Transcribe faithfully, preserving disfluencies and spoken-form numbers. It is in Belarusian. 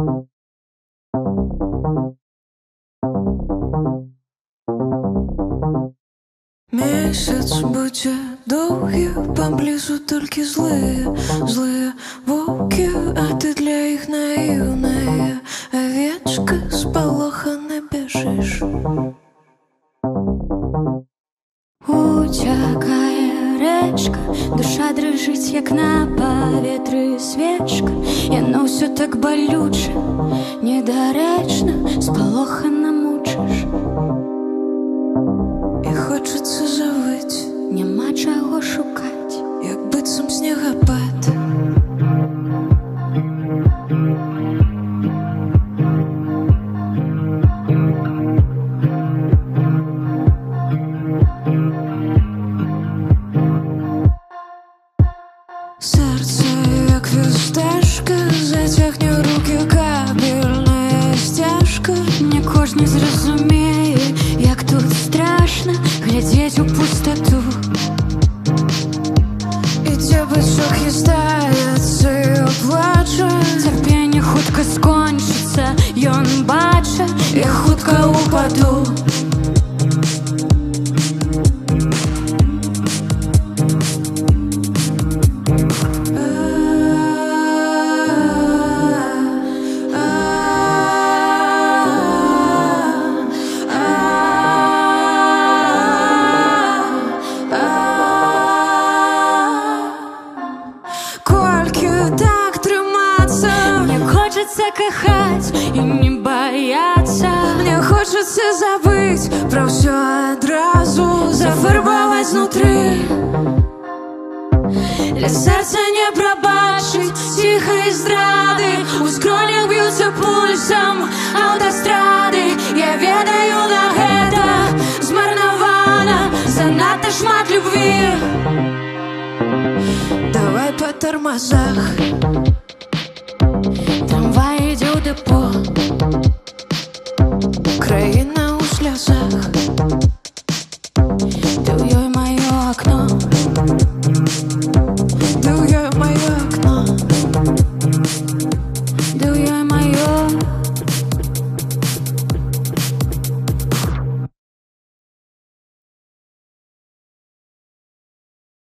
Месяц будзе доўгі, паблізу толькі злыя, злыя воўкі, а ты для іх наіўная авечка, спалохана бяжыш. Уцякае рэчка, душа дрыжыць, як на паветры свечка. Яно ўсё так балюча, недарэчна, спалохана мучыш. І хочацца завыць, няма чаго шукаць, як быццам снегапад. Сердце, як фісташка, зацягне ў рукі кабельная сцяжка. Не кожны зразумее, як тут страшна глядзець у пустату. Ідзе бычок, хістаецца і плача. Цярпенне хутка скончыцца, ён бача, я хутка упаду. Хочется кахаць і не баяцца. Мне хочется забыть про все адразу, зафарбовать знутры. Для сердца не пробачить тихой здрады. У скронях бьются пульсом автострады. Я ведаю на гэта змарнавана занадта шмат любви. Давай по тормозах. Трамвай ідзе ў дэпо, краіна ў слязах.